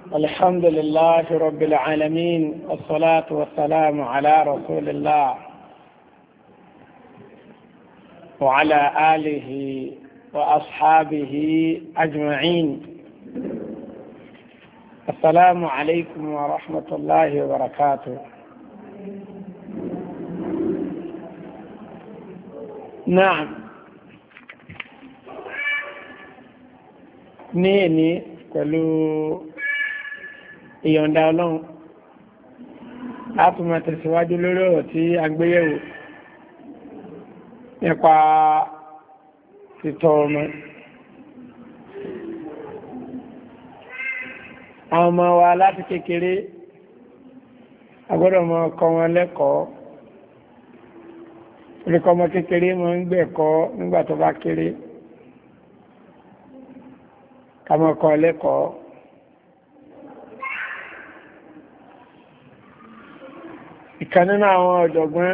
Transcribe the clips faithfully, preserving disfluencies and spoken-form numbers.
الحمد لله رب العالمين والصلاة والسلام على رسول الله وعلى آله وأصحابه أجمعين. السلام عليكم ورحمة الله وبركاته. نعم نيني قالوا ìyọ̀ǹda ọlọ́run a tún máa tẹ̀síwájú lórí ọ̀rọ̀ tí a gbéyẹ̀wò nípa títọ́ ọmọ. àwọn ọmọ wa láti kékeré a gbọ́dọ̀ mọ kọ́ wọn lẹ́kọ̀ọ́ oríkọ́ ọmọ kékeré mọ́ ń gbẹ̀kọ́ nígbà tó bá kéré ká mọ́ kọ́ lẹ́kọ̀ọ́. ìkan nínú àwọn ọ̀jọ̀gbọ́n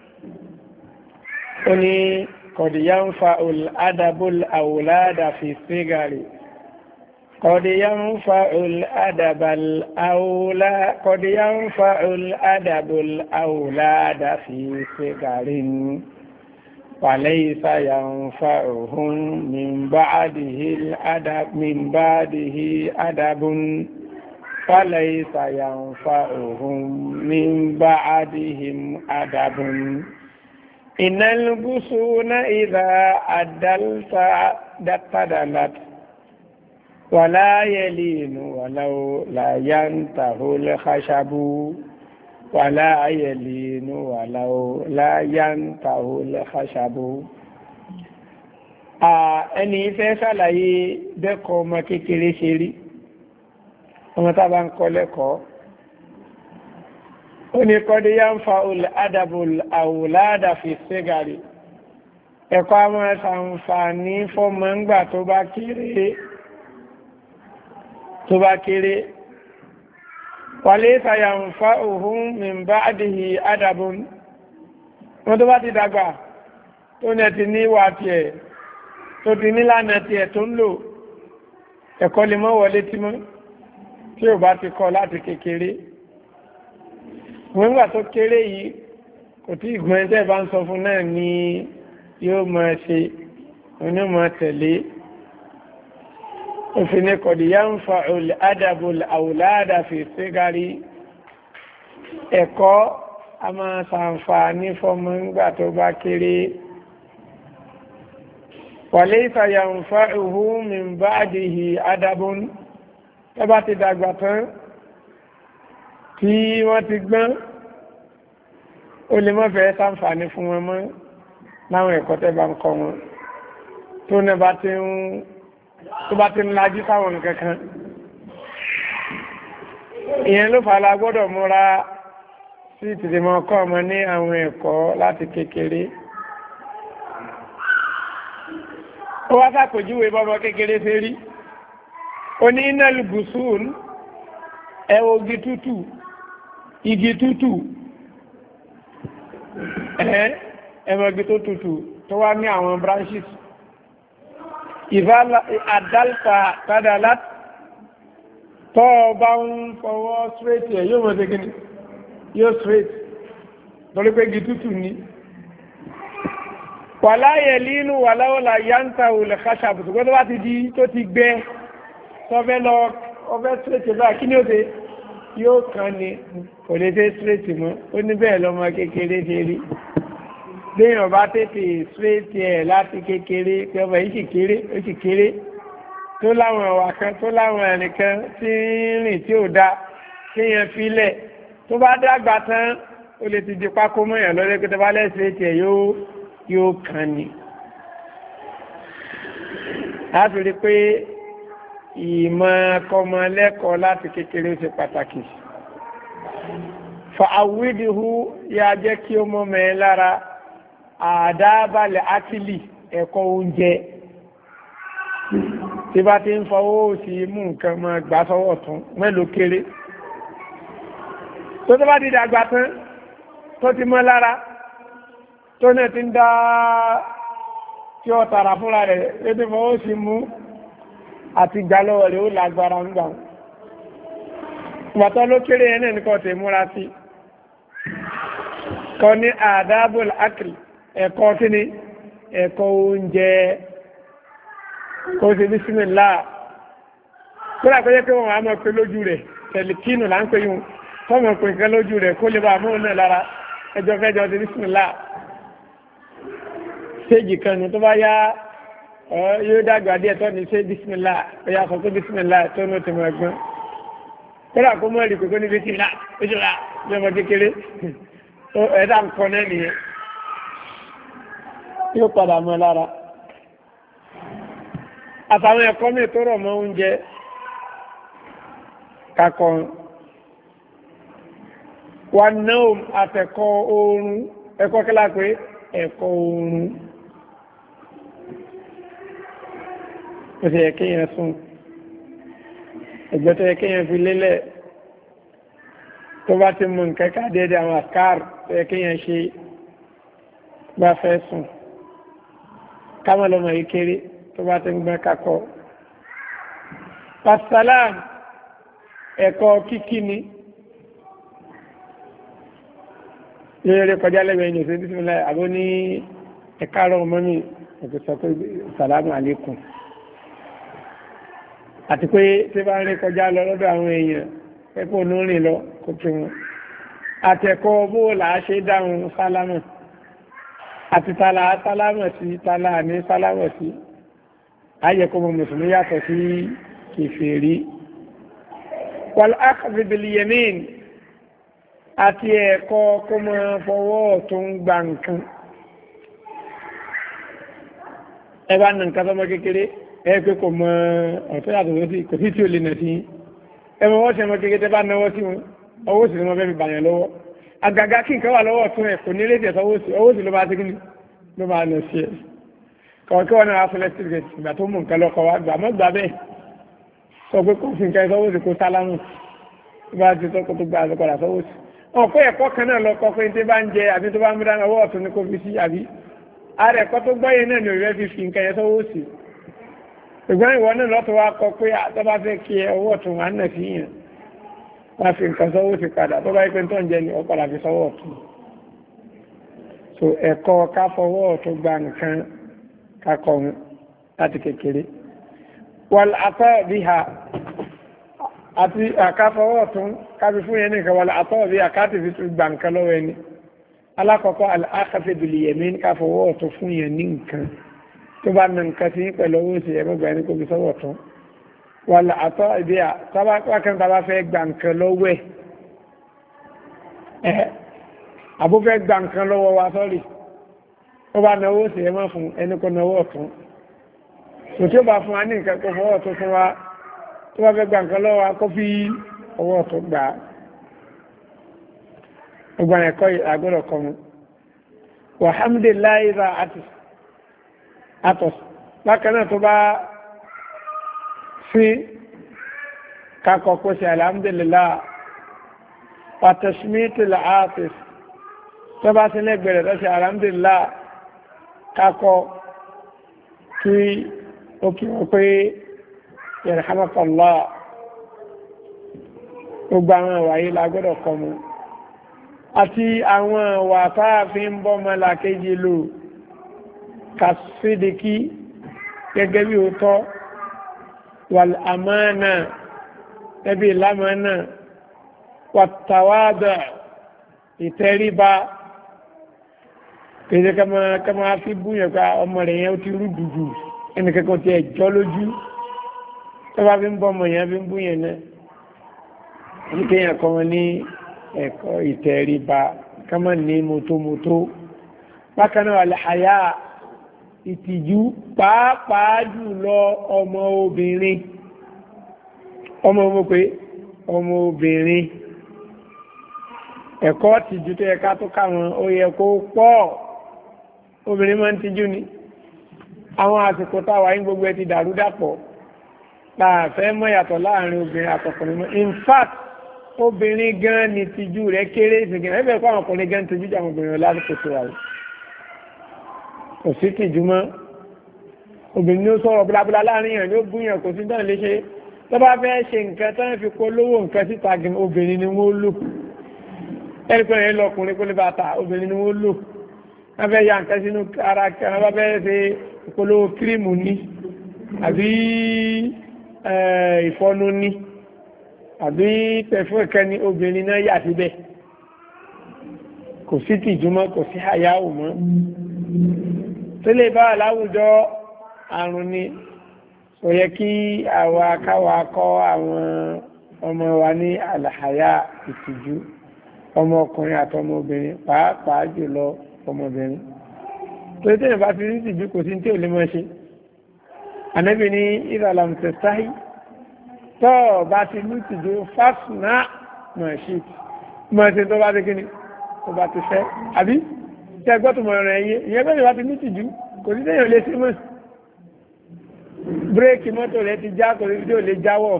ó ní kọ̀díyà ń fa adabul awlada fi sigari kọ̀díyà ń fa adabul awlada kọ̀díyà ń fa adabul awlada fi sigari walaysa yanfa'uhum min ba'dihi adab min ba'dihi adabun فليس ينفعهم من بعدهم أدب إن البسون إذا أدلت دقدلت ولا يلين ولو لا ينته الخشب ولا يلين ولو لا ينته الخشب. ẹni fẹ́ ṣàlàyé bẹ́ẹ̀kọ́ ọmọ kékeré ṣe rí ọmọ tábà ń kọ́ lẹ́kọ̀ọ́ ó ní kọ́dé yá ń fa adabul awlada fi sigari ẹ̀kọ́ a máa ṣàǹfààní fọ́mọ ńgbà tó bá kéré tó bá kéré walaysa yanfa'uhum min ba'dihi adabun wọ́n tó bá ti dàgbà tó ní ti ní wà tiẹ̀ tó ti nílànà tiẹ̀ tó ń lò ẹ̀kọ́ lè mọ́ wọlé tí mọ́ tí ò bá ti kọ́ láti kékeré. Nígbà tó kéré yìí kò tí ìgbọ́n ẹ̀jẹ̀ bá ń sọ fún náà ni yóò máa ṣe onímọ̀ tẹ̀lé. Òfin ni kọ̀díyà ń fa adabul awlada fi sigari ẹ̀kọ́ a máa ṣàǹfààní fọ́mọ nígbà tó bá kéré. Walaysa yanfa'uhum min ba'dihi adabun tọ́bá ti dàgbà tán tí wọ́n ti gbọ́n ó lè mọ́ fẹ́ ṣàǹfààní fún wọn mọ́ láwọn ẹ̀kọ́ tẹ́ bá ń kọ́ wọn tó ní bá ti ń tó bá ti ń lajú sáwọn nǹkan kan. ìyẹn ló fà la gbọ́dọ̀ múra sí ìtìdìmọ̀ kọ́ ọmọ ní àwọn ẹ̀kọ́ láti kékeré. ó wá sàpèjúwe bọ́mọ kékeré ṣe rí oní iná lùbùsùn ẹwọ igi tútù igi tútù ẹwọ igi tó tútù tó wá ní àwọn branches ìfàlà àdálfà tádàlá tọ́ bá ń fọwọ́ straight ẹ̀ yóò mọ̀ sí kí ni yóò straight torí pé igi tútù ní wàláyẹ̀ línú wàláwọ́lá yántà olè káṣàbùtù gbọ́dọ̀ wá ti di tó ti gbẹ tọ́fẹ́ lọ ọfẹ́ straight bá kí ní ó ṣe yóò kàn ní kò lè ṣe straight mọ́ ó ní bẹ́ẹ̀ lọ́mọ kékeré ṣe rí léèyàn bá tètè straight ẹ̀ láti kékeré pé ọmọ yìí sì kéré ó sì kéré tó láwọn ọ̀wà kan tó láwọn ẹnìkan tí ń rìn tí ò dá kéèyàn filẹ̀ tó bá dàgbà tán ó lè ti di pákó mọ́yàn lọ́dẹ́ pé tó bá lẹ́ straight ẹ̀ yóò yóò kàn ní. láti rí pé ìmọ̀ kọmọ lẹ́kọ̀ọ́ láti kékeré ṣe pàtàkì. fa àwídìhú ya jẹ́ kí ó mọ́ mẹ́ lára àdábàlẹ̀ ákìlì ẹ̀kọ́ oúnjẹ tí bá ti ń fọwọ́ sí mú nǹkan mọ́ gbà sọ́wọ́ tún mélòó kéré tó tó bá ti dàgbà tán tó ti mọ́ lára tó náà ti ń dá tí ó tààrà fúnra rẹ̀ lédè fọwọ́ sí mú àti ìgbàlọ́wọ́ rẹ̀ ó lágbára ń gbà bàtọ́ ló kéré yẹn náà ní kọ́ tẹ̀ múra sí kọ́ ní àdábòl akìlì ẹ̀kọ́ kíni ẹ̀kọ́ oúnjẹ kó ṣe bísímìlá kódà kó yẹ pé wọn á mọ̀ pé lójú rẹ̀ tẹ̀lìkínù là ń pè yún fọ́ọ̀mù pé nǹkan lójú rẹ̀ kó lè bá àmọ́ náà lára ẹjọ́ fẹ́jọ́ ṣe bísímìlá séjì kan ní tó bá yá yóò dàgbà díẹ̀ tó ní ṣe bísímìlá ó yà sọ pé bísímìlá tó ní ó ti mọ ẹgbọ́n kódà kó mọ̀ rí pé kó ní bísímìlá bísímìlá bí ọmọ kékeré ẹ̀dá nǹkan náà nìyẹn yóò padà mọ́ lára àtàwọn ẹ̀kọ́ mi tó rọ̀ mọ́ oúnjẹ kakọ wà náà àtẹ̀kọ́ oorun ẹ̀kọ́ kílá pé ẹ̀kọ́ oorun ó sì yẹ kéèyàn sùn ẹgbẹ́ tó yẹ kéèyàn fi lélẹ̀ tó bá ti mú nǹkan ká déédéé àwọn àkàr tó yẹ kéèyàn ṣe bá fẹ́ sùn kámọ́ lọ́mọ yìí kéré tó bá ti ń gbẹ́ kakọ pàṣálàm ẹ̀kọ́ kíkí ni yẹ́rẹ́ kọjá lẹ́gbẹ̀ẹ́ ẹ̀yìn òṣèlú bísímìlá àbó ní ẹ̀kárọ̀ ọmọ mi ẹ̀kọ́ sọ pé sàlámù àlékún àti pé tí bá ń rí kọjá lọ lọ́dọ̀ àwọn èèyàn ẹ̀kọ́ onírìn lọ kó kí wọn àtẹ̀kọ́ bó làá ṣe dáhùn sálámù àti tààlà sálámù sí tààlà ní sálámù sí ayẹ̀kọ́ mọ̀ mùsùlùmí yàtọ̀ sí kèfèrí wal akhd bil yamin àti ẹ̀kọ́ kó mọ́ fọwọ́ tó ń gba nǹkan ẹbá nà nǹkan tọ́mọ kékeré ẹ pé kò mọ ọ̀tọ́ yàtọ̀ sí kò sí tí ó lè nà sí ẹmọ wọ́n ṣe mọ́ kékeré tẹ́ bá náwọ́ sí wọn ọwọ́ sì ni wọ́n fẹ́ fi bàyàn lọ́wọ́ àgàgà kí nǹkan wà lọ́wọ́ tún ẹ̀ kò ní lè tẹ̀sọ́ ọwọ́ sí ọwọ́ sì ló máa tẹ́kí ló máa nà sí ẹ̀ kọ̀ọ̀kẹ́ wọn náà wá fọlẹ́ sí ìgbà tó mú nǹkan lọ́kọ̀ wá gbà mọ́ gbà bẹ́ẹ̀ sọ pé kò fi nǹkan ẹ̀sọ́wọ́ sí kó sálámù bá ti tọ́kọ̀ tó gbà àlọ́kọ̀dà sọ́wọ́ sí ọ̀pọ̀ ẹ̀kọ́ kan náà lọ́kọ́ pé tí bá ń jẹ àbí tó bá ń múdá ọwọ́ ọ̀tún ní kó fi sí àbí ààrẹ ẹ̀kọ́ tó gbọ́yé náà ni òrẹ́ fi fi nǹkan yẹn sọ́wọ́ sí ṣùgbọ́n ìwọ náà lọ́tọ̀ wá kọ pé tó bá fẹ́ kí ọwọ́ ọ̀tún wà náà sí yàn wá fi nǹkan sọ́wọ́ sí padà tó bá yẹ pé tó ń jẹ ni ó padà fi sọ́wọ́ ọ̀tún so ẹ̀kọ́ ká fọwọ́ ọ̀tún gba nǹkan kakọ̀ láti kékeré wal àtọ́ bí ha àti àkáfọwọ́ tún kábi fún yẹn nìkan wọlé àtọ́wọ̀ bí àkáàtì fi tún gbà nǹkan lọ́wọ́ ẹni alákọ̀ọ́kọ́ alákàfẹ́ bìlì yẹ̀mí káfọwọ́ tún fún yẹn ní nǹkan tó bá na nǹkan sí pẹ̀lú owó sí ẹ̀mọ́ gbà ní kò fi sọ́wọ́ tún wọlé àtọ́ ìdí à tábàkàn tábà fẹ́ gbà nǹkan lọ́wọ́ ẹ̀ àbó fẹ́ gbà nǹkan lọ́wọ́ wa sọ́rí tó bá na owó sí ẹ̀mọ́ fún ẹni kò náwó tún kò tí ó bá fún wa ní nǹkan kó fọwọ́ tún fún wa tó bá fẹ́ gba nǹkan lọ́wọ́ akọ́ fi ọwọ́ tó gbà á ọgbà ẹ̀kọ́ àgbọ̀dọ̀ kọ́ mu wàhámdìláì ra àtọ̀s bákan náà tó bá fi kakọ̀ kó ṣe alhamdulillah pàtàṣmítì làátìs tó bá sí lẹ́gbẹ̀rẹ̀ tó ṣe alhamdulillah kakọ̀ kí ó kí wọ́n pé yarhamakallah gbogbo àwọn ìwà yìí la gbọ́dọ̀ kọ́ mu àti àwọn ìwà táàfin ń bọ́ mọ́lá kéjì lò kàṣídìkí gẹ́gẹ́ bí ó tọ́ wal amana ẹbí lámánà wàtàwádà ìtẹríba kéde kama fi búyẹ̀ pé ọmọ rẹ̀ yẹn ó ti rú dùdù ẹnìkẹ́kọ̀ọ́ ti ẹ̀jọ́ lójú tọ́bá bí ń bọ́ ọmọ yẹn bí ń bú yẹn náà ní kéèyàn kọ́ wọn ní ẹ̀kọ́ ìtẹríba kọ́mọ̀ ní mọ́tómọ́tó bákan náà àlàyé ìtìjú pàápàá jùlọ ọmọ obìnrin ọmọ ọmọ pé ọmọ obìnrin ẹ̀kọ́ tìjú tó yẹ ká tó káwọn ó yẹ kó pọ̀ obìnrin máa ń tìjú ni àwọn àsìkò táwa yín gbogbo ẹ ti dàrú dàpọ̀ láàfẹ́ mọ́ yàtọ̀ láàrin obìnrin àtọkùnrin mọ́ in fact obìnrin gan ni tìjú rẹ̀ kéré ìsìnkìrìn ẹgbẹ́ pàwọn ọkùnrin gan tìjú jà obìnrin lásìkò tó wà rí kò sí tìjú mọ́ obìnrin ní ó sọ̀rọ̀ búlábúlá láàrin yàn ní ó búyàn kò sí dáà léṣe tó bá fẹ́ ṣe nǹkan tó ń fi polówó nǹkan síta gan obìnrin ni wọ́n lò ẹni pé ẹ̀yìn lọkùnrin kó lè bá ta obìnrin ni wọ́n lò wọ́n fẹ́ ya nǹkan sínú ara kan wọ́n fẹ́ ṣe polówó kírímù ní àbí ìfọnu ní àbí pẹ̀fún ẹ̀kẹ́ ní obìnrin náà yà síbẹ̀ kò sí tìjúmọ́ kò sí àyáwò mọ́ tó lè bá láwùjọ àrùn ni ó yẹ kí àwa káwa kọ́ àwọn ọmọ wa ní àlàyé ìtìjú ọmọkùnrin àtọmọbìnrin pàápàá jùlọ ọmọbìnrin tó tẹ́yìn bá fi rí ìtìjú kò sí tí ò lè mọ́ ṣe ànábì ní ìrọ̀làmùtẹ̀ sáyé tọ́ bá ti ní ìtìjú fásùnà mọ̀ ṣe mọ̀ ṣe tó bá ti kíni tó bá ti fẹ́ àbí tí ẹgbọ́ tó mọ̀ rẹ̀ yé ìyẹn bẹ́ẹ̀ bá ti ní ìtìjú kò sí tẹ́yìn ò lè sí mọ́ bírèkì mọ́tò rẹ̀ ti já kò sí tí ò lè jáwọ́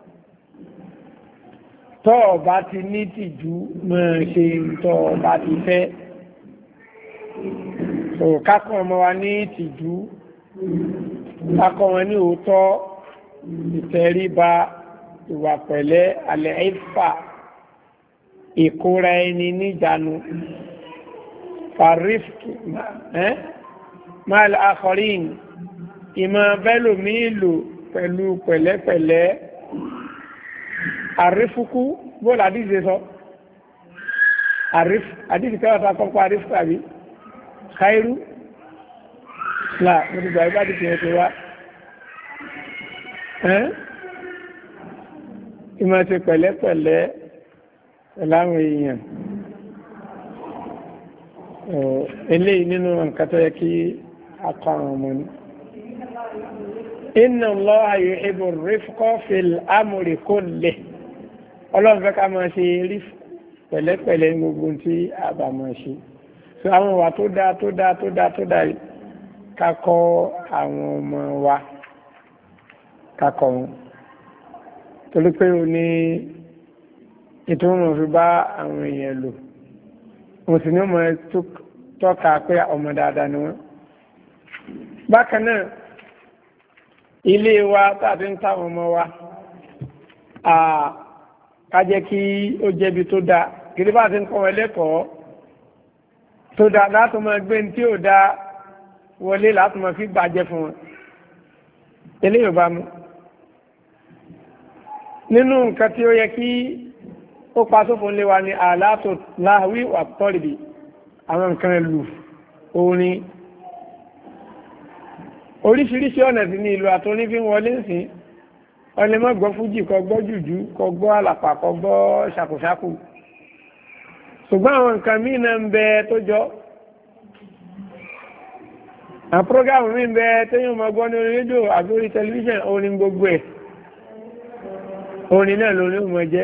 tọ́ bá ti ní ìtìjú mọ̀ ṣe tọ́ bá ti fẹ́ so kákọ̀ ọmọ wa ní ìtìjú kákọ̀ wọn ní òótọ́ ìtẹríba ìwà pẹ̀lẹ́ alẹ́ ìfà ìkóra ẹni níjànú farifki máàlì akọrin ìmọ̀ bẹ́lòmí ìlò pẹ̀lú pẹ̀lẹ́pẹ̀lẹ́ àrífúkú bóòlù àdíje sọ àdíje kẹwàá kọ́kọ́ àrífúkú àbí káírú láà mo ti gbà ibá ti tiẹ̀ ti wá ìmọ̀ ṣe pẹ̀lẹ́pẹ̀lẹ́ láwọn èèyàn eléyìí nínú nǹkan tó yẹ kí a kọ́ àwọn ọmọ ní. inna Allaha yuhibbu rifqa fil amri kulli ọlọ́run fẹ́ ká máa ṣe rí pẹ̀lẹ́pẹ̀lẹ́ ní gbogbo tí a bá máa ṣe so àwọn ìwà tó dáa tó dáa tó dáa tó dáa ká kọ́ àwọn ọmọ wa ká kọ́ wọn torí pé o ní ètò wọn fi bá àwọn èèyàn lò mo sì ní ọmọ tọ́ka pé ọmọ dáadáa ni wọ́n. bákan náà ilé wa tàbí ń táwọn ọmọ wa ká jẹ́ kí ó jẹ́bi tó dáa kìí bá ti ń kọ́ wọn lẹ́kọ̀ọ́ tó dáa láti máa gbé ní tí ò dáa wọlé láti máa fi bàjẹ́ fún wọn eléyìí ò bá mu nínú nǹkan tí ó yẹ kí ó pa sófin lé wa ní àlàtò láàwí wà tọ́rìbì àwọn nǹkan ẹlù orin oríṣiríṣi ọ̀nà sí ní ìlú àtúní fi ń wọlé sí ọlẹ́ mọ́ gbọ́ fújì kọ gbọ́ jùjú kọ gbọ́ àlàpà kọ gbọ́ ṣàkùṣàkù ṣùgbọ́n àwọn nǹkan míì náà ń bẹ tó jọ àwọn prógámù míì ń bẹ téèyàn máa gbọ́ ní orí rédíò àbí orí tẹlifíṣàn orin gbogbo ẹ̀ orin náà lórí ọmọ jẹ́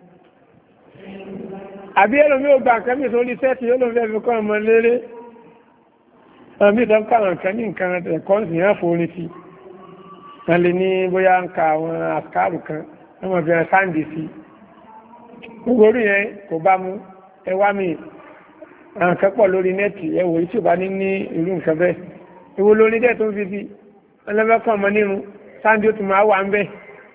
àbí ẹlòmí ò gbà nǹkan mìíràn sórí sẹ́ẹ̀tì yóò lóun fẹ́ fi kọ́ ọmọ léré ọmọ mi ìdánwò àwọn nǹkan ní nǹkan ẹ̀kọ́ sì yàn forin sí wọn lè ní bóyá ń ka àwọn àkàrù kan ọmọ ìbẹ̀rẹ̀ sáǹdì sí gbogbo orí yẹn kò bá mú ẹ wá mi àwọn nǹkan pọ̀ lórí nẹ́ẹ̀tì ẹ wò tí ò bá ní ní irú nǹkan bẹ́ẹ̀ ìwo lórí dẹ́ tó ń fi sí ọlọ́fẹ́ ọmọ nínú sáǹdì ó tún máa wà ń bẹ́ẹ̀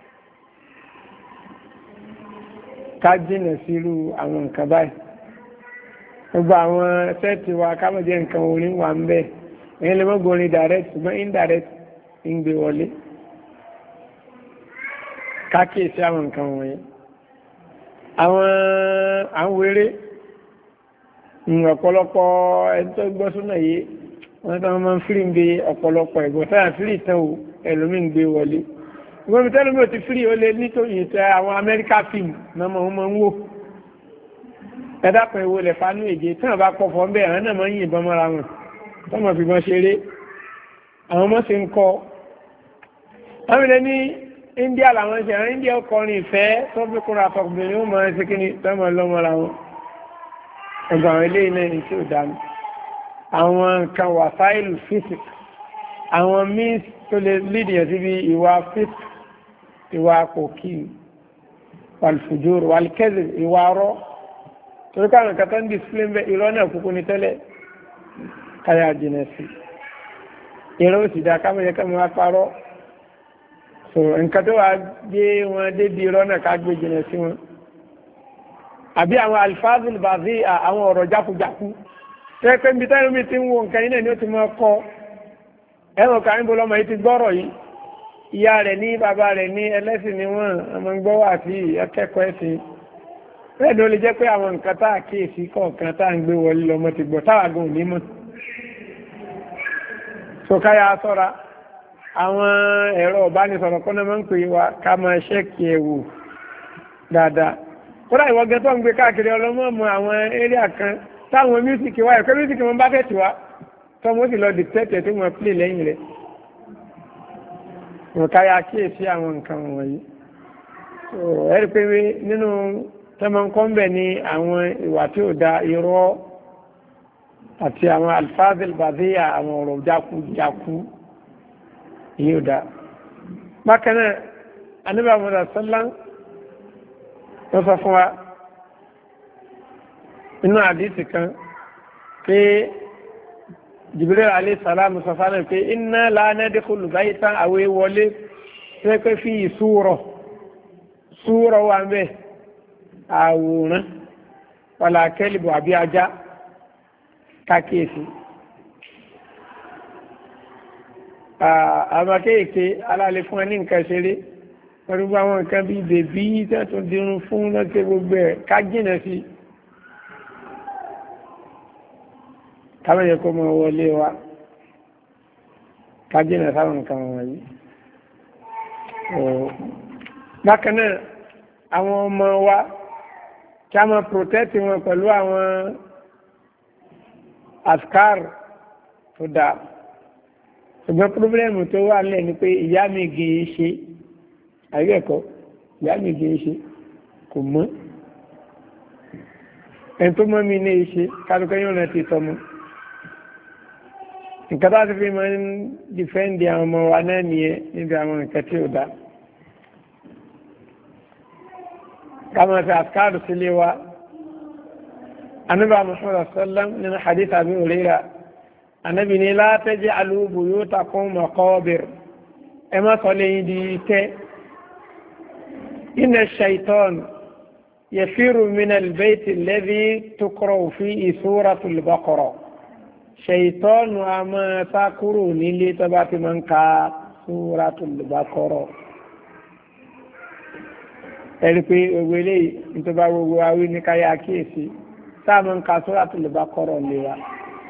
ká jìnà sírú àwọn nǹkan báyìí gbogbo àwọn sẹ́ẹ̀tì wa kámọ̀jẹ́ nǹkan orin wà ń bẹ́ẹ̀ èyí lè mọ́gbọ́n orin direct ṣùgbọ́n indirect ń gbé wọlé kákèsí àwọn nǹkan wọ̀nyí àwọn àwọn eré ọ̀pọ̀lọpọ̀ ẹni tó gbọ́ súnà yìí wọ́n tó máa ń fírí ń gbé ọ̀pọ̀lọpọ̀ ẹ̀gbọ́n táyà fírí ìtàn ò ẹlòmí ń gbé wọlé ìwọ́n mi tẹ́lẹ̀ mi ò ti fírí ó lé nítorí ìtẹ́ àwọn Amẹ́ríkà fíìmù náà mọ̀ ń wò ẹ̀dá kan ìwo lẹ̀ fanú èjé tí wọ́n bá pọ̀ fọ́ ń bẹ̀ àwọn náà máa ń yìnbọn mọ́ra wọn tọ́mọ̀ fi bọ́n ṣeré àwọn ọmọ sì ń kọ́ wọ́n mi lé ní India làwọn ṣe àwọn India ọkọrin ìfẹ́ tó fi kúrò àtọkùnrin ó mọ ẹsẹ̀ kíni tọ́mọ̀ lọ́mọ́ra wọn ẹgbẹ́ àwọn eléyìí náà ní tí ò dá mi àwọn nǹkan wàsáìlù físík àwọn means tó lè lead yẹn síbi ìwà físík ìwà pòkì wàlfùjúr wàlkẹ́zì ìwà rọ́ torí káwọn nǹkan tó ń display ń bẹ irọ́ náà kúkú ní tẹ́lẹ̀ káyà jìnà sí irọ́ òsì dá káwọn yẹ káwọn wá parọ́ so nǹkan tó wà gbé wọn débi rọ́nà ká gbé jìnà sí wọn àbí àwọn alifazil bàbí àwọn ọ̀rọ̀ jákujáku tẹ́ pé níbi táyọ̀ mi ti ń wo nǹkan yìí náà ni ó ti mọ́ kọ́ ẹ̀rọ kan níbo lọ́mọ yìí ti gbọ́rọ̀ yìí ìyá rẹ̀ ní bàbá rẹ̀ ní ẹlẹ́sìn ni wọ́n ọmọ ń gbọ́ wà sí akẹ́kọ̀ọ́ ẹ̀sìn bẹ́ẹ̀ ni ó lè jẹ́ pé àwọn nǹkan tá a kíyèsí kọ̀ọ̀kan tá à ń gbé wọlé lọ́mọ ti gbọ́ táwa gan òní mọ̀ sọ̀káyà sọ́ra àwọn ẹ̀rọ ìbánisọ̀rọ̀ kọ́nà máa ń pè wá ká máa ṣẹ́kì ẹ̀ wò dáadáa kódà ìwọ́gẹ́ tó ń gbé káàkiri ọlọ́mọ mọ àwọn éríà kan táwọn mísìkì wáyé pé mísìkì wọn bá tẹ̀tì wá tọ́mọ ó sì lọ dìtẹ́tẹ̀ tó wọn pè lẹ́yìn rẹ̀ sọ̀káyà kíyèsí àwọn nǹkan wọ̀nyí ẹ̀rí pé nínú tẹ́mọ̀kọ́ńbẹ̀ ni àwọn ìwà tí ó da irọ́ àti àwọn alfazil bàdíyà àwọn ọ̀rọ̀ jákujáku yóò dá bákan náà anábà mọ́dà sọ́lá wọ́n sọ fún wa inú àdísì kan pé Jibril alayhi salam sọ fánà pé inna la nadkhulu baytan àwẹ́ wọlé tó pé fi súrọ̀ súrọ̀ wà mẹ́ àwòrán wàlá kẹ́lìbù àbí ajá kákíyèsí àwọn akéèké alálẹ́ fún ẹni nǹkan ṣeré pẹ̀lú àwọn nǹkan bíi bèbí tẹ́tún dirun fún lọ́tẹ́ gbogbo ẹ̀ ká jìnà sí káwẹ́yẹ kó mọ wọlé wa ká jìnà sáwọn nǹkan wọ̀nyí. bákan náà àwọn ọmọ wa kí a máa protect wọn pẹ̀lú àwọn askar tó dáa ṣùgbọ́n pírọ́blẹ́mù tó wà nílẹ̀ ni pé ìyá mi gèé ṣe àyẹ̀kọ́ ìyá mi gèé ṣe kò mọ́ ẹni tó mọ́ mi ní ṣe kálukọ́ yóò náà ti tọmọ nǹkan tó ti fi máa ń dìfẹ́ǹdì àwọn ọmọ wa náà nìyẹn níbi àwọn nǹkan tí ò dá káwọn fi àkàrù sílé wa anábà Muhammad sallam nínú hadith Abi Hurairah anábì ní la taj'alu buyutakum maqabir ẹ má sọ lẹ́yìn di tẹ́ inna ash-shaytan yafiru min al-bayti alladhi tuqra'u fihi suratul Baqara ṣèitọ́nù a máa sá kúrò nílé tó bá ti máa ń ka Suratul Baqara ẹ̀rí pé owó eléyìí nítorí bá gbogbo awí ní káyà kíyèsí sáà máa ń ka Suratul Baqara lé wa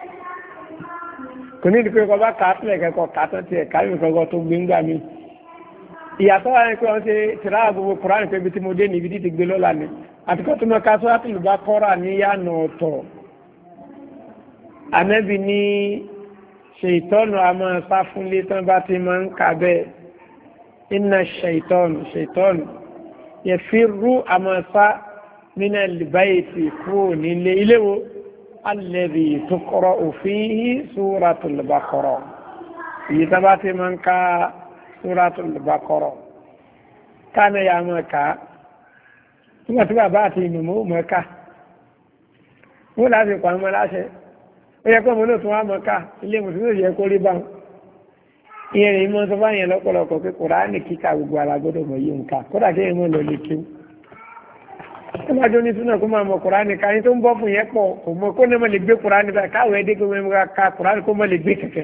kò ní ìdíkò ìkọ̀ bá kà á sílẹ̀ kẹ́kọ̀ọ́ kà á tán tiẹ̀ káyọ̀ ìkọ̀gọ́ tó gbé ńgbà mí ìyàtọ̀ wà ní pé wọ́n ṣe tìráwà gbogbo Kùránì pé ibi tí mo dé ní ibi tí ti gbé lọ́la ni àtikọ́ tó máa ka Suratul Baqara ní yánà ọ̀tọ̀ Ànábì ní ṣèitọ́nù a máa sá fún lé tán bá ti máa ń kà bẹ́ẹ̀ inna ṣèitọ́nù ṣèitọ́nù yafirru a máa sá nínú al-bayti kúrò nílé iléwo alladhi tuqra'u fihi Suratul Baqara èyí tán bá ti máa ń ka Suratul Baqara kánà yà máa kà á nígbà tí bàbá àti ìmọ̀mọ́ mọ̀ ká wọ́n láti pa ọmọ láṣẹ ó yẹ kó ọmọ náà tún wá mọ̀ ká ilé mùsùlùmí yẹ kó rí báwọn ìyẹn rèé mọ́ tó bá yẹn lọ́pọ̀lọpọ̀ pé Kùránì kíkà gbogbo alágbọ́dọ̀ mọ̀ yìí nǹka kódà kí èèyàn lọ lè kéwù ó máa jó ní súnà kó máa mọ̀ Kùránì ká ní tó ń bọ́ fún yẹn pọ̀ kò mọ̀ kó ní mọ̀ lè gbé Kùránì báyìí káwé dé kó mọ̀ ká Kùránì kó mọ̀ lè gbé kẹ̀kẹ́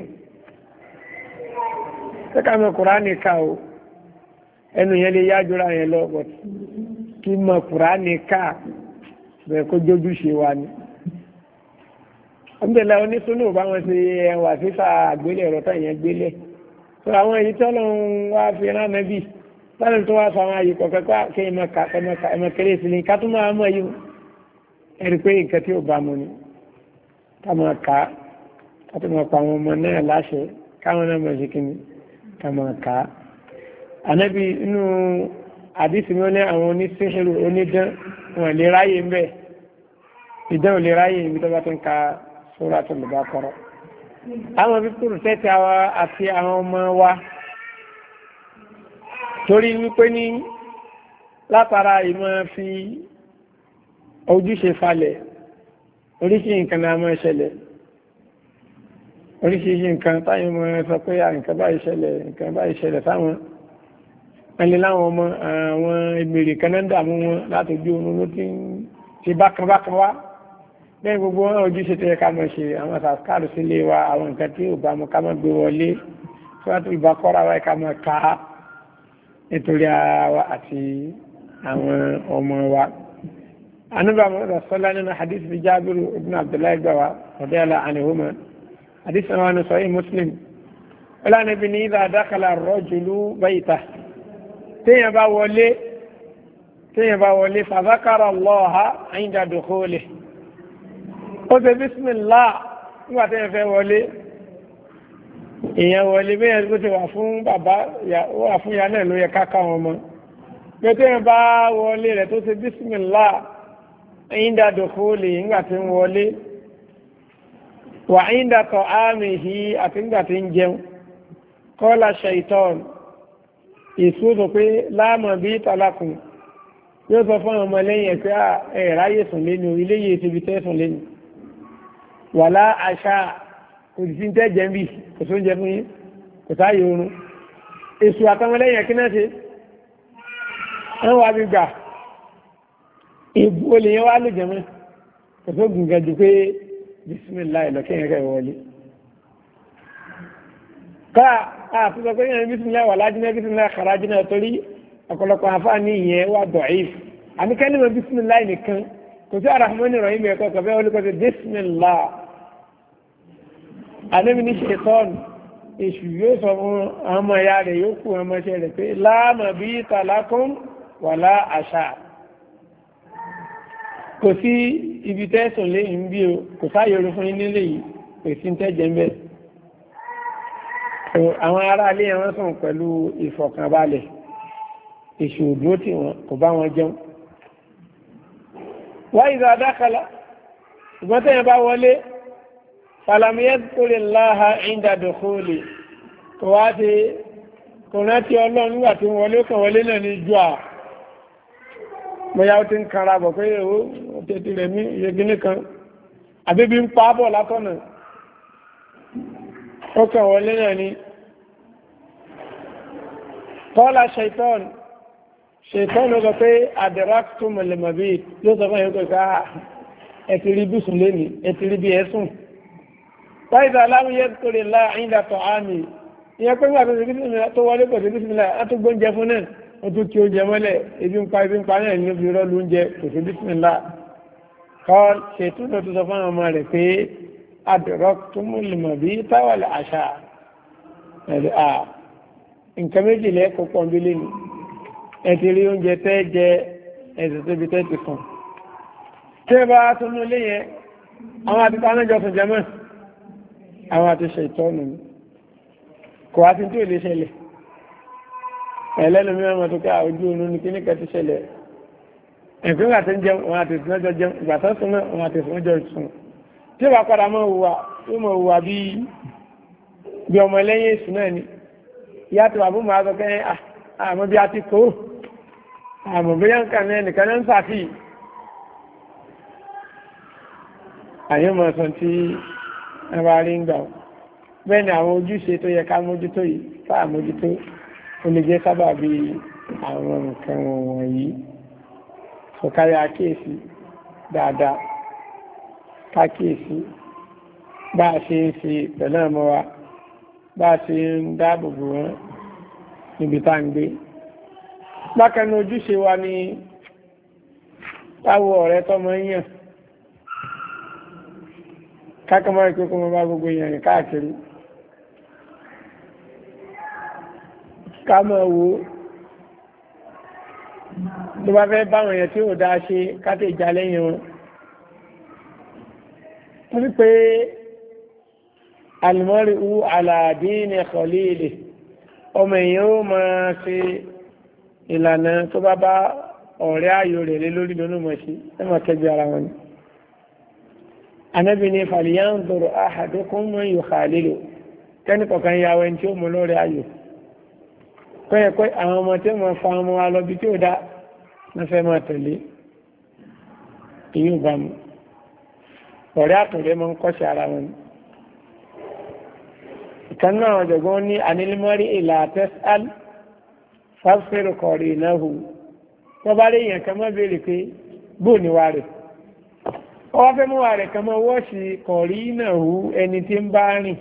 ṣé ká mọ̀ Kùránì ká o ẹnu yẹn lè yájúra yẹn lọ bọ̀ kí mọ̀ Kùránì ká bẹ́ẹ̀ kó jójú ṣe wa ni ọmọdéla onísúnú bá wọn ṣe ẹwà fífà àgbélé ẹ̀rọ tó yẹn gbélé tó àwọn èyí tó lọ́n wá fi rán nẹ́bí láti tó wá sọ àwọn àyè kọ̀ọ̀kan pé kí ẹmọ ká ẹmọ kéré sí ni ká tó máa mọ̀ yìí ẹ̀rí pé nǹkan tí ò bá mu ni ká máa ká ká tó máa pa àwọn ọmọ náà láṣẹ káwọn náà máa ṣe kí ni ká máa ká ànábì inú àdìsí mi ó ní àwọn oníṣẹ́ṣẹ́rù onídán wọn lè ráyè ń bẹ̀ ìdán ò lè ráyè ibi tó bá ti ń ka Suratul Baqara àwọn pípùrù tẹ́tẹ́ àwa àti àwọn ọmọ wa torí wípé ní látara ìmọ̀ fi ojúṣe falẹ̀ oríṣìí nǹkan náà máa ṣẹlẹ̀ oríṣìí nǹkan táyé mọ́ sọ pé nǹkan báyìí ṣẹlẹ̀ nǹkan báyìí ṣẹlẹ̀ sáwọn ẹni láwọn ọmọ àwọn ìgbèrè kanada mú wọn látòjú oorun ló ti ń ṣe bákan bákan wá lẹ́yìn gbogbo wọn ojúṣe tó yẹ ká mọ̀ ṣe àwọn sàkáàrù sílé wa àwọn nǹkan tí ò bá mọ ká mọ̀ gbé wọlé tí wọ́n tó ìbá kọ́ra wa ká mọ̀ ká nítorí ara wa àti àwọn ọmọ wa. anúbà mọ́tò sọ́lá nínú hadith bí jábìrù ibn abdullahi gbà wá radiyallahu anhuma hadith náà wọn sọ yìí muslim ọlá níbi ní idha dakhala ar-rajulu bayta téèyàn bá wọlé téèyàn bá wọlé fa zakara Allaha inda dukhulihi ó ṣe bísímìlá nígbà téèyàn fẹ́ wọlé èèyàn wọlé bí ẹni tó ti wà fún bàbá wà fún ìyá náà ló yẹ káká wọn mọ pé téèyàn bá wọlé rẹ̀ tó ṣe bísímìlá inda dukhulihi nígbà tí ń wọlé wà inda ta'amihi àti nígbà tí ń jẹun kọ́lá ṣaitan ìṣúdò pé láàmà bí tàlákùn yóò sọ fún ọmọ lẹ́yìn ẹ̀ pé ẹ̀ráyè sùn lẹ́nu iléyè ti fi tẹ́sùn lẹ́nu wàlá àṣà òdìsí tẹ́ jẹ́ bí kò tó ń jẹ fún yín kò sáyé oorun èṣù àtàwọn lẹ́yìn ẹ̀kí náà ṣe wọ́n wá bí gbà ìbú olè yẹn wá lè jẹmọ́ kò tó gùn gẹ̀dù pé bísímìláì lọ́kẹ́yìn rẹ̀ wọlé káà àfihàn pé yẹn bísímìláì wà lájínà bísímìláì kàrájínà torí ọ̀pọ̀lọpọ̀ àǹfààní ìyẹn wà dọ̀íf àmì kẹ́lìmọ̀ bísímìláì nìkan kò sí àràfọ́nì rọ̀ yìí ẹ̀kọ́ kọ̀fẹ́ olùkọ́sẹ̀ bísímìláì àníbi ní ṣetán èṣù yóò sọ fún àwọn ọmọ ìyá rẹ̀ yóò kú ọmọ iṣẹ́ rẹ̀ pé láàmà bí tàlákùn wàlá àṣà kò sí ibi tẹ́sùn léyìn bí o kò sáyé orí fún nílé yìí kò sí tẹ́jẹ̀ ń bẹ̀. àwọn ará ilé wọn sùn pẹ̀lú ìfọ̀kànbalẹ̀ èṣù òdúró tí wọn kò bá wọn jẹun. wáyé ìzà dákàlà ìgbọ́n tẹ́yìn bá wọlé falamiyẹ́ torí láha ìndàdókòólè kò wá ti kò rántí ọlọ́run nígbà tí wọlé kan wọlé náà ní jù à bóyá ó ti ń kanra bọ̀ pé ó tètè rẹ̀ ní ìyẹgínní kan àbíbí ń pa bọ̀ látọ̀nà ó kàn wọlé náà ní kọ́lá ṣaitan ṣaitan ló sọ pé àdẹ̀ráktù mọ̀lẹ̀mọ̀bí ló sọ fún ẹ̀yọ́ pé ẹ ti rí bùsùn lẹ́ni ẹ ti rí bí ẹ̀sùn fáìdà aláwòyẹ torí láàrín ìdàtọ̀ àmì ìyẹn pé wà tó wọlé pọ̀ sí bísímìlá látó gbóúnjẹ fún náà ó tún kí oúnjẹ mọ́lẹ̀ ebi ń pa ebi ń pa náà ní fi rọ́ọ̀lù oúnjẹ kò sí bísímìlá kọ́ ṣètò náà tó sọ fún àwọn ọmọ rẹ̀ pé adọ̀rọ̀ tó mú lùmọ̀ bí táwàlẹ̀ àṣà ẹ̀rẹ̀ à nǹkan méjì lẹ́ẹ̀kọ́ pọ̀ bí lẹ́nu ẹ ti rí oúnjẹ tẹ́ jẹ ẹ̀sẹ̀ tóbi tẹ́ ti kàn tí ẹ bá tún lé yẹn àwọn àti tánájọ sùn jẹ mọ́ àwọn àti ṣe ìtọ́nù kò wá sí tí ò lè ṣẹlẹ̀ ẹlẹ́nu mìíràn mọ̀ tó ká ojú oorun ní kíní kẹ́ ti ṣẹlẹ̀ ẹ̀kún ìgbà tó ń jẹun wọn àti ìsúnjọ jẹun ìgbà tó sùn náà wọn àti ìsúnjọ sùn tí ó bá padà mọ́ hùwà yóò mọ̀ hùwà bí bí ọmọ ẹlẹ́yìn èṣù náà ni ìyá tó bàbá máa sọ pé àmọ́ bí a ti kó àmọ́ bí yánkà náà nìkan náà ń sàfihì àyẹ̀mọ̀ sọ tí ẹwà rí ń gbà ó bẹ́ẹ̀ ni àwọn ojúṣe tó yẹ ká mójútó yìí fáà mójútó ó lè jẹ́ sábà bí àwọn nǹkan wọ̀nyí sọ̀kárí àkíyèsí dáadáa kákíyèsí bá a ṣe ń ṣe pẹ̀lú ọmọ wa bá a ṣe ń dáàbòbò wọn níbi tá ń gbé bákan náà ojúṣe wa ni táwọn ọ̀rẹ́ tọmọ yàn kákàmọ́ ìkókò mọ́ bá gbogbo èèyàn rìn káàkiri ká mọ̀ wo tó bá fẹ́ báwọn èèyàn tí ó dáa ṣe káté ìjà lẹ́yìn wọn wọ́n pé alìmọ́rí ú aládìní khalili ọmọ èèyàn ó máa ṣe ìlànà tó bá bá ọ̀rẹ́ ayò rẹ̀ lé lórí lónú mọ̀ sí ẹmọ̀ kẹgbẹ́ ara wọn ni Ànábì ní falyanzur ahadukum man yukhalilu kẹ́ni kọ̀kan ya wẹ́n tí ó mú lórí ayò kọ́yẹ̀ pé àwọn ọmọ tí ó mọ̀ fa ọmọ wa lọ bí tí ó dá wọ́n fẹ́ máa tẹ̀lé ìyún bá mu ọ̀rẹ́ àtúndé mọ́ ń kọ́ṣẹ́ ara wọn ìkan náà ọ̀jọ̀gbọ́n ní anilmọ́rí ìlà tẹ́sàl fásitì kọ̀rí náà hù wọ́n bá rí èèyàn kan mọ́ béèrè pé bóò ní wa rẹ̀ ọwọ́ fẹ́ mú wa rẹ̀ kan mọ́ wọ́ọ̀ṣì kọ̀rí náà hù ẹni tí ń bá rìn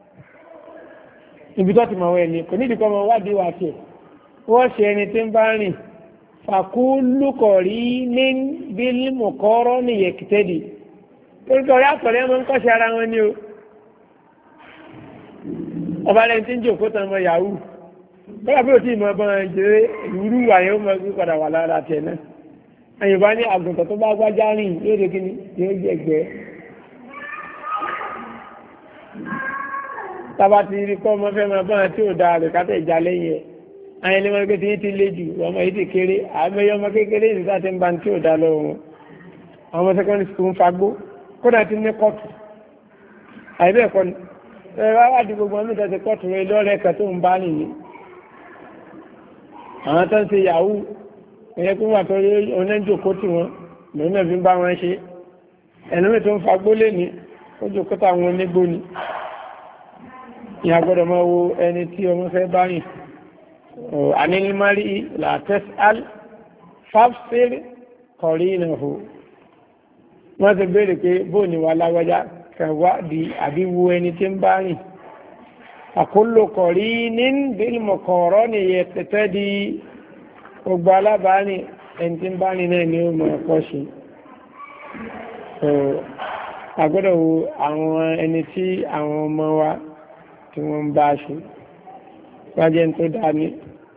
ibi tó ti mọ̀ wẹ̀ ni kò nídìí kọ́ mọ́ wádìí wá tiẹ̀ wọ́ọ̀ṣì ẹni tí ń bá rìn fàkúlù kọ̀rí ní bílímù kọ́rọ́ ní yẹ̀kìtẹ́dì torí kọ̀rí àtọ̀rẹ́ mọ́ ń kọ́ṣe ara wọn ni o ọba lẹ́ni tí ń jòkó tán mọ́ yahoo bọ́lá bí o tí mọ̀ bọ́n jẹ́ ìwúrú wà yóò mọ̀ sí padà wà lára tẹ̀ náà ẹ̀yìn bá ní àgùntàn tó bá gbájá rìn yóò dé kíní yóò jẹ́ gbẹ́ tába ti rí kọ́ ọmọ fẹ́ máa bọ́n tí ò da rẹ̀ kátẹ́ ìjà lẹ́yìn ẹ̀ àyìn lè mọ̀ pé tí ti lé jù ọmọ yìí ti kéré àmọ́yé ọmọ kékeré yìí sáà ti ń ba tí ò da lọ́wọ́ wọn àwọn secondary school ń fagbó kódà ti ní kọ́ọ̀tù àìbẹ́ẹ̀ kọ́ ni ẹ̀rọ àwádìí gbogbo ọmọ ìtọ́sí kọ́ọ̀tù rẹ̀ lọ́rẹ̀ kan tó ń bá nìyí àwọn tó ń ṣe yahoo ẹ̀yẹ kó wà tó rí oníjòkó tí wọ́n lòun náà fi ń bá wọn ṣe ẹ̀lómi tó ń fa gbólé ní ó jòkó táwọn onígbó ni ìyá gbọ́dọ̀ máa wo ẹni tí ọmọ fẹ́ bá yìn anílímárì làtẹ́sí al fáfsílì kọ̀rí ìnáwó wọ́n ti béèrè pé bóò ní wà lágbájá kan wádìí àbí wo ẹni tí ń bá rìn àkólò kọ̀rí ní bílmọ̀kọ̀ọ̀rọ̀ ni yẹ tẹ́tẹ́ di gbogbo alábàárìn ẹni tí ń bá rìn náà ni ó mọ̀ ọ̀pọ̀ ṣe àgbọ́dọ̀ wo àwọn ẹni tí àwọn ọmọ wa tí wọ́n ń bá ṣe wájẹ́ tó dá ní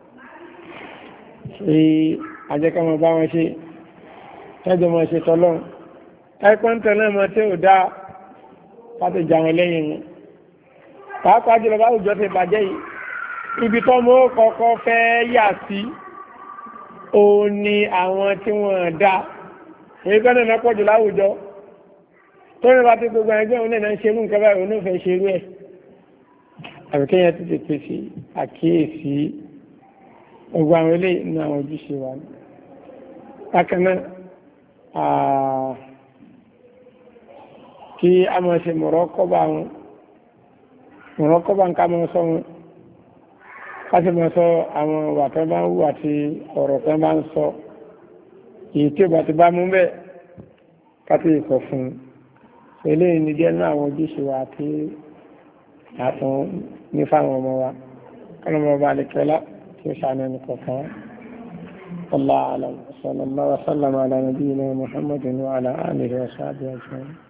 ṣe àjẹ́kọ́mọ̀ bá wọn ṣe tẹ́jọ mọ̀ ṣe tọ́lọ́run ẹ́kọ́ntẹ̀ náà mọ̀ tí ò dá láti jà wọn lẹ́yìn wọn pàápàá jùlọ bá òjò ti bàjẹ́ yìí ibi tó mọ́ kọ́kọ́ fẹ́ yà sí o ní àwọn tí wọ́n dá èyí kọ́ náà pọ̀jù láwùjọ tó ní bá ti gbogbo ẹgbẹ́ òun náà ṣerú nǹkan báyìí òun náà fẹ́ ṣerú ẹ̀ àbíkẹ́yẹ ti tètè sí àkíyèsí gbogbo àwọn eléyìí ní àwọn ojúṣe wa ní bákan náà kí a máa ṣe mọ̀rọ́kọ́bà wọn mọ̀rọ́kọ́bà ń ká máa sọ wọn ká sì máa sọ àwọn ìwà tó bá ń wù àti ọ̀rọ̀ tó bá ń sọ èyí tí ó bá ti bá mú bẹ́ẹ̀ ká sì sọ fún un eléyìí ní jẹ́ náà àwọn ojúṣe wa àti àtún ní fáwọn ọmọ wa kọ́nà ọmọ ọba àlekẹ́lá tí ó ṣàánú ẹnì kọ̀ọ̀kan والله أعلم صلى الله وسلم على نبينا محمد وعلى آله وصحبه أجمعين